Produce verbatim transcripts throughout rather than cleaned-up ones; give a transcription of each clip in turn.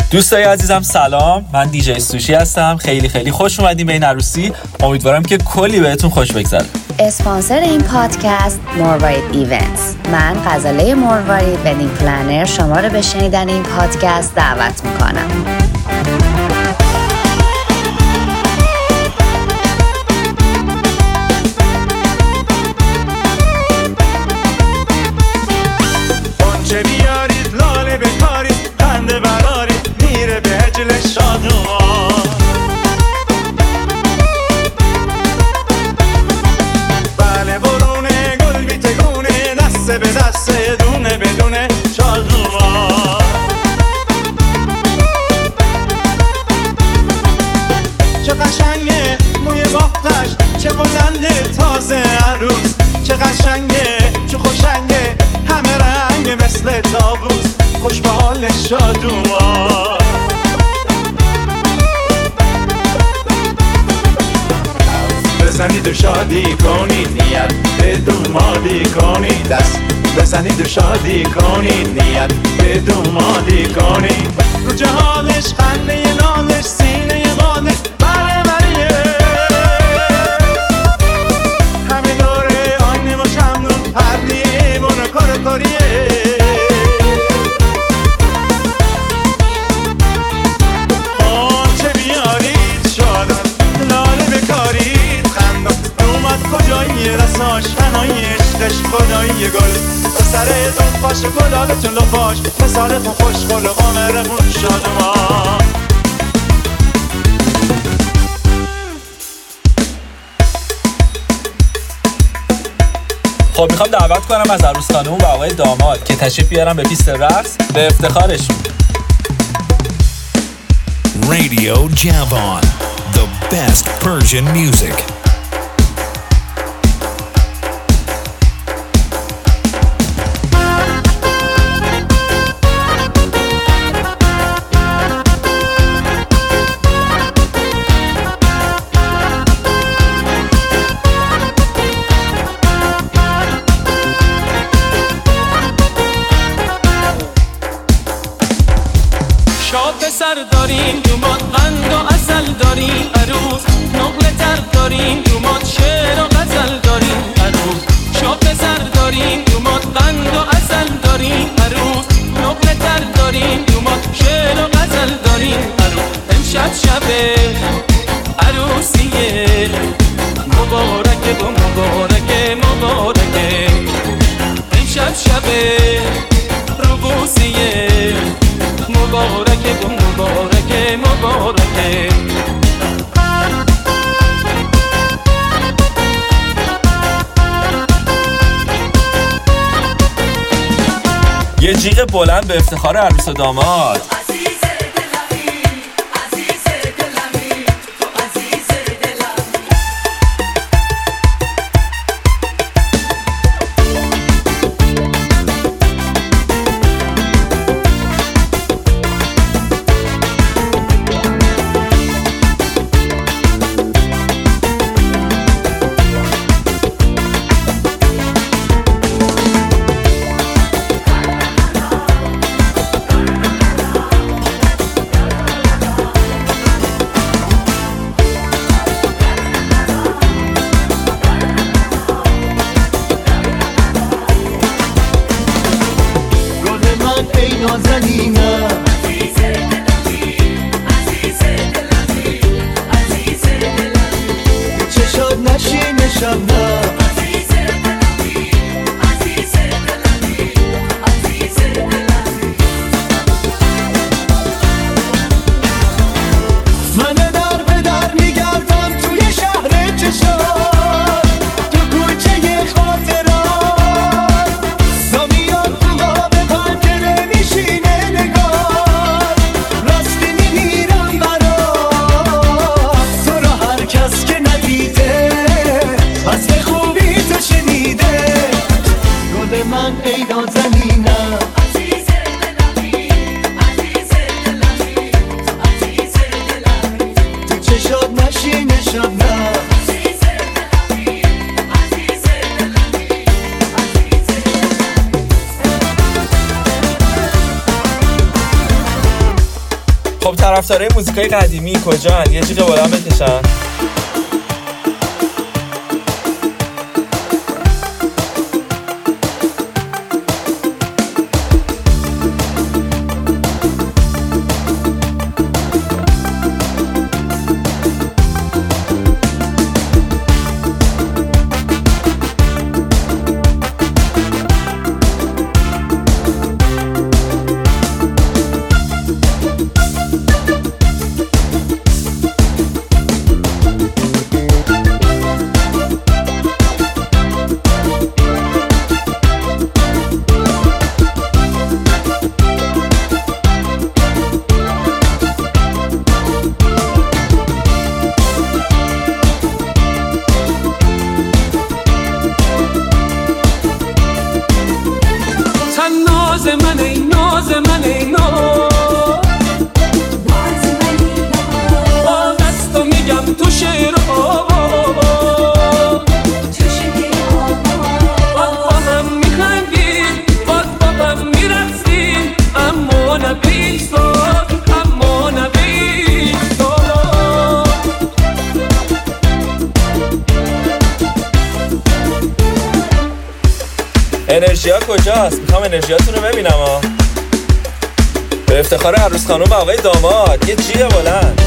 دوستای عزیزم سلام، من دیجی سوشی هستم. خیلی خیلی خوش اومدیم به این عروسی. امیدوارم که کلی بهتون خوش بگذره. اسپانسر این پادکست مروارید ایونتس. من غزاله مروارید ودینگ پلنر شما رو به شنیدن این پادکست دعوت میکنم. چه بیارید لاله بکارید خنده برارید میره به هجل شادوان. بله برونه گل بیتگونه دسته به دسته دونه بدونه شادوان. چه قشنگه موی باختش چه بلنده تازه عروس. چه قشنگه چه خوشنگه همه رنگ مثل تابوس خوش به حال شادوان. بزنید و شادی کنید نیت به دومادی کنید. دست بزنید و شادی کنید نیت به دومادی کنید. رو جهالش خنده نالش سینه بالش بره بریه همه دوره آینه و شمدون پردیه بونه کار کاریه. آنچه بیارید شادن لاله بکارید خندان. اومد کجایی رساش فنایی عشقش خدایی گل سرتون پاش گلالتون لفاش مثالتون خوش گل قامرمون شادمان. خب میخوام دعوت کنم از عروس خانم و آقای داماد که تشریف بیارن به پیست رقص به افتخارشون. Radio Javan, the best Persian music. سر داریم دومات قند و عسل داریم عروس. نقل تر داریم دومات شعر و غزل داریم عروس. شاب سر داریم دومات قند و عسل داریم عروس. نقل تر داریم دومات شعر و غزل داریم عروس. امشب شب عروسیه مبارکه و مبارکه مبارکه. امشب شب روبوسیه مبارکه و مبارکه مبارکه. یه جیغ بلند به افتخار عروس و داماد. از خب طرفدارای موزیکای قدیمی کجان؟ یه جیغ بلند بکشن. انرژیا کجاست؟ میخوام انرژیاتون رو ببینم ها. به افتخار عروس خانم و آقای داماد یه جیغ بلند.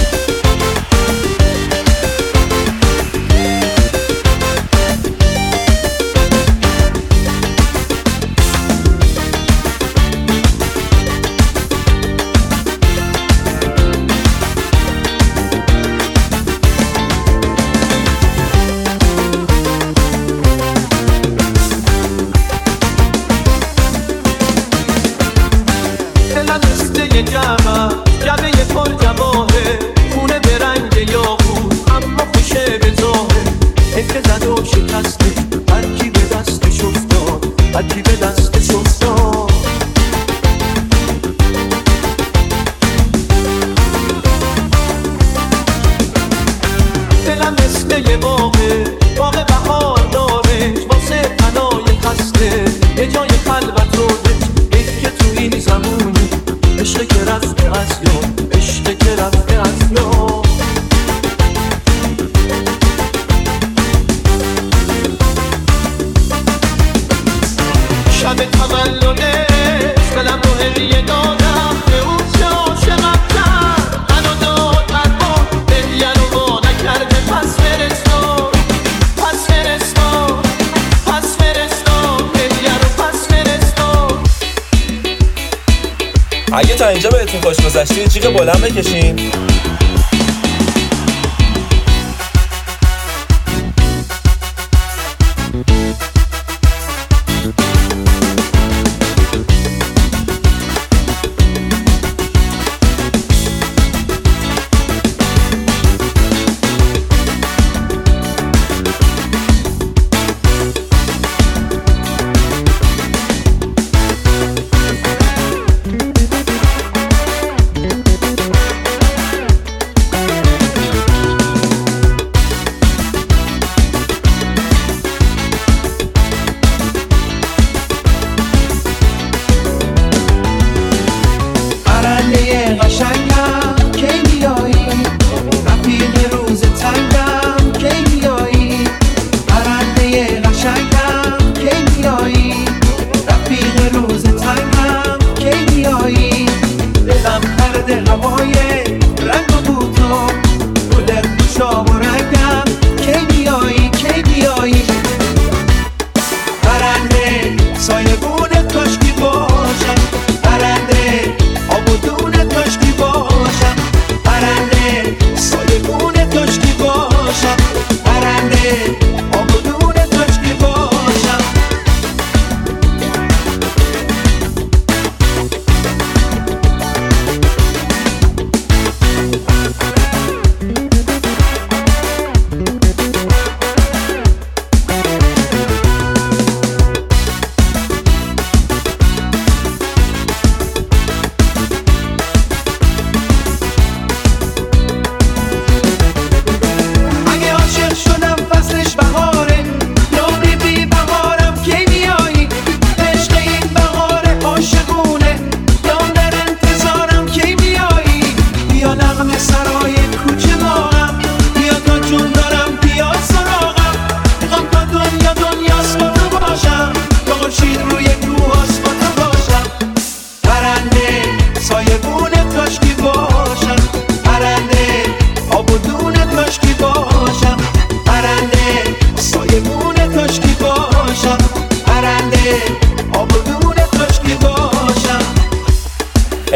اگه تا اینجا بهتون خوش گذشته جیغ بلند بکشین.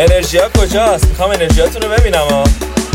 انرژیا کجاست؟ میخوام انرژیاتون رو ببینم ها.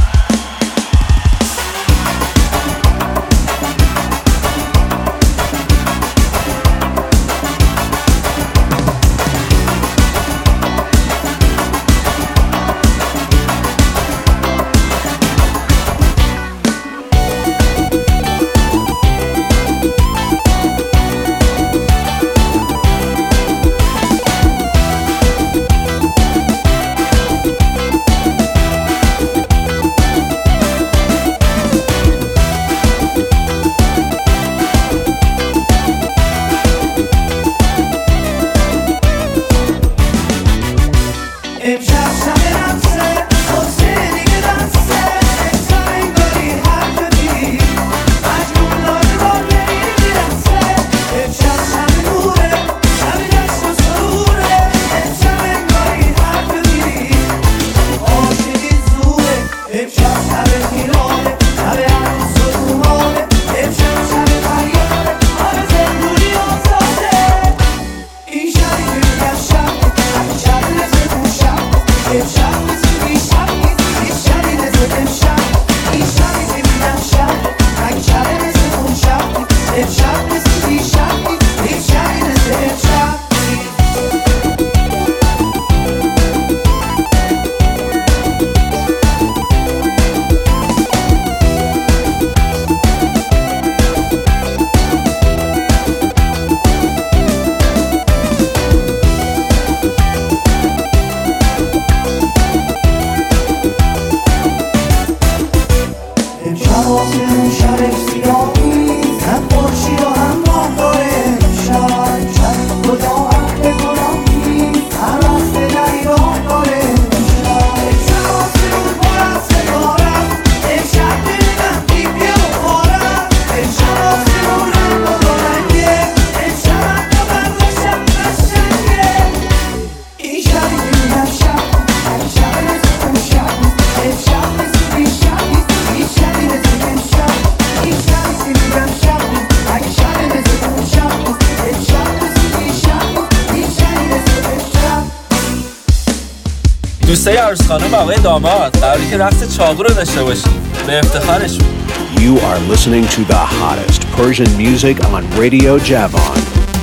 دوستای عروس خانم و آقای داماد قراره که رقص چاقو رو داشته باشیم به افتخارشون. You are listening to the hottest Persian music on Radio Javan.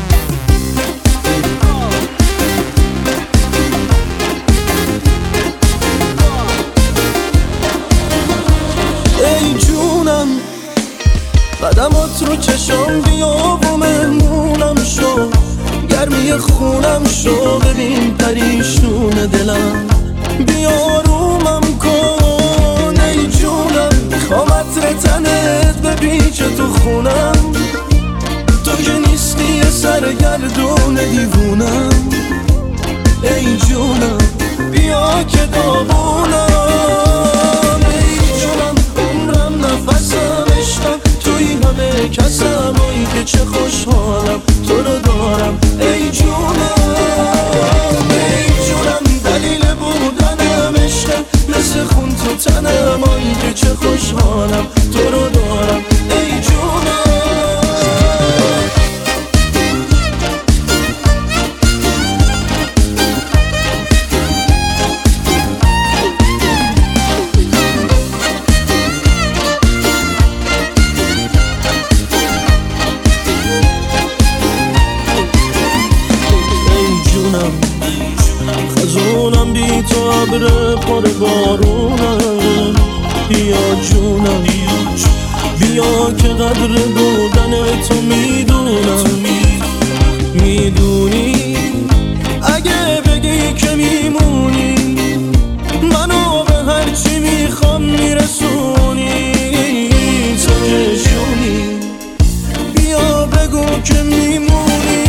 ای جونم قدمات رو چشم بیا و مهمونم شو، گرمی خونم شو، ببین پریشون دلم، بیا رومم کن ای جونم، میخوام عطر تنت بپیچه تو خونم، تو که نیستی یه سرگردون دیوونم، ای جونم بیا که داغونم، ای جونم عمرم نفسم عشقم توی همه کسم، ای که چه خوشحالم تو رو دارم ای جونم، ای جونم دلیل بودنم عشقم مثل خون تو تنم، ای که چه خوشحالم تو رو دارم ای جونم. خزونم بی تو عبر پر بارونم، بیا جونم بیا که قدر بودن تو میدونم، میدونی اگه بگی که میمونی منو به هرچی میخوام میرسونی، تو که جونی بیا بگو که میمونی،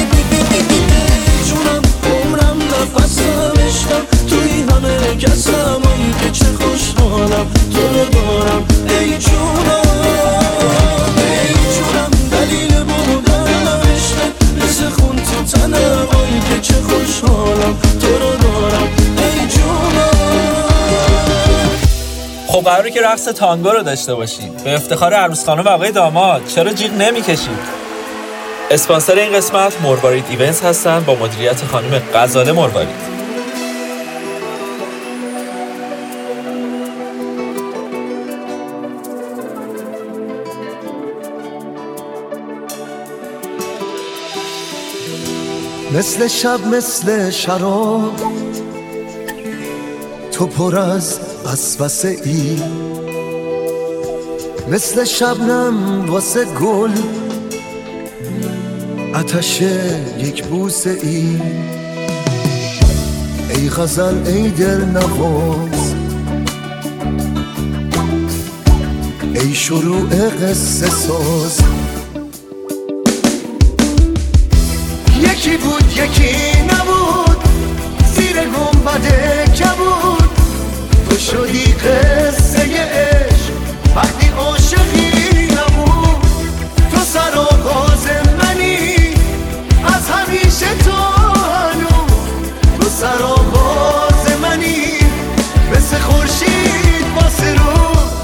جونم عمرم نفسم عشقم توی همه کسم، ای که چه خوشحالم تو رو دارم ای جونم، ای جونم دلیل بودنم عشقم مثل خون تو تنم، ای که چه خوشحالم تو رو دارم ای جونم. خب قراره که رقص تانگو رو داشته باشید به افتخار عروس خانم و آقای داماد. چرا جیغ نمی‌کشید؟ اسپانسر این قسمت مروارید ایونتس هستن با مدیریت خانم غزاله مروارید. مثل شب مثل شراب تو پر از وسوسه ای، مثل شبنم واسه گل آتش یک بوسه ای. ای غزل ای دل نواز، ای شروع قصه ساز، یکی بود یکی نبود زیر گنبد کبود، تو شدی قصه عشق وقتی عاشقی نبود. تو سرآغاز منی از همیشه تو هنوز، تو سرآغاز منی مثل خورشید واسه رو.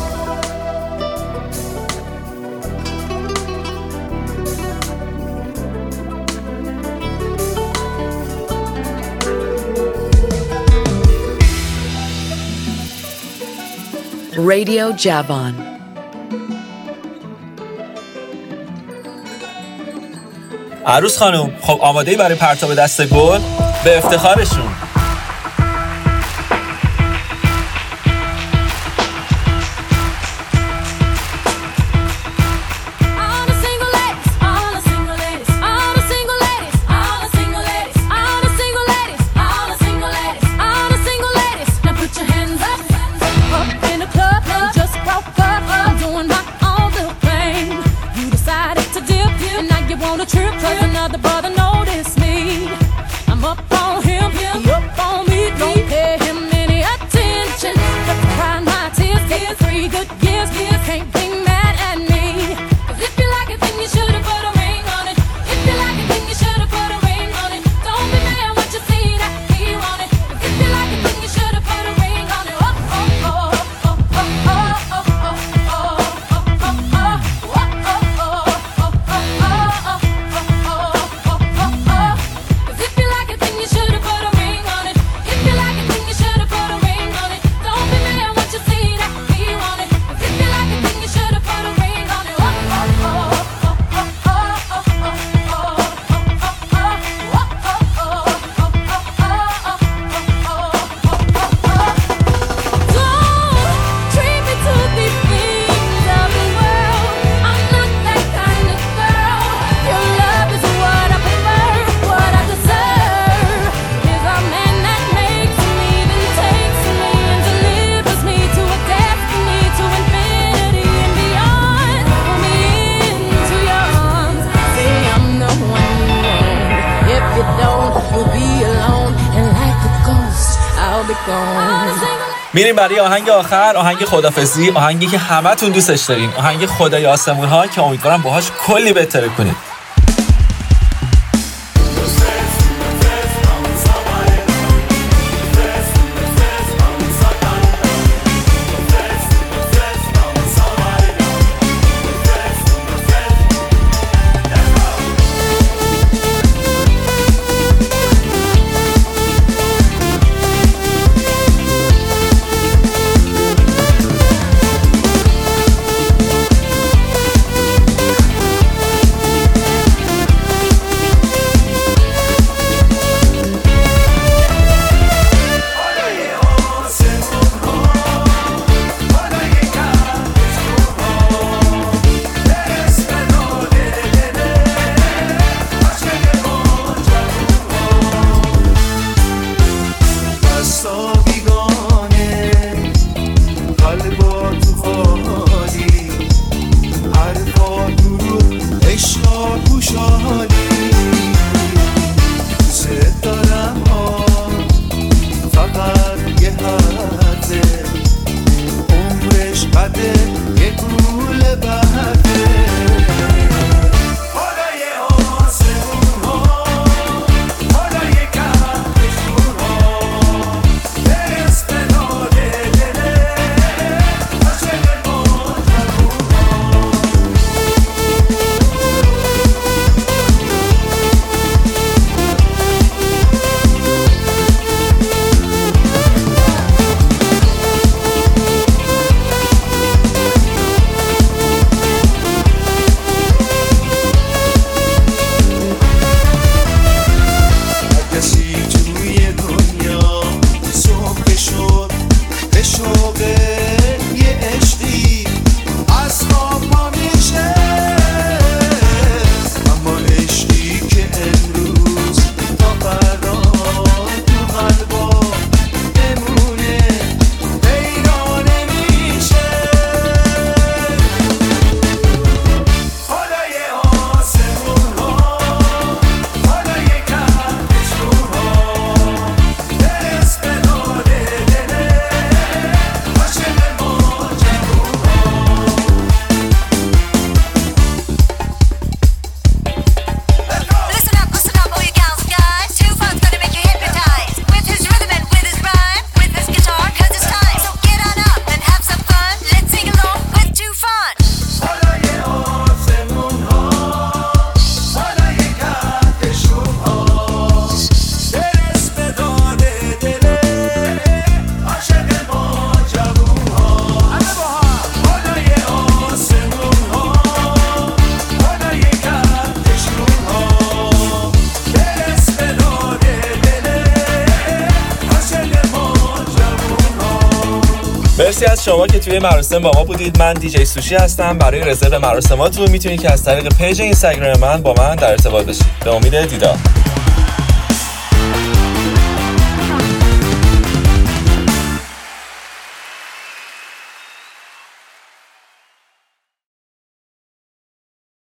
Radio Javon. عروس خانم، خب آماده‌ای برای پرتاب دست گل؟ به افتخارشون. میریم برای آهنگ آخر، آهنگ خدافظی، آهنگی که همتون دوستش دارین، آهنگ خدای آسمون ها که امیدوارم باهاش کلی بهتره کنید. مرسی از شما که توی مراسم با ما بودید. من دیجی سوشی هستم. برای رزرو مراسماتون میتونید که از طریق پیج اینستاگرام من با من در ارتباط باشید. به امید دیدار.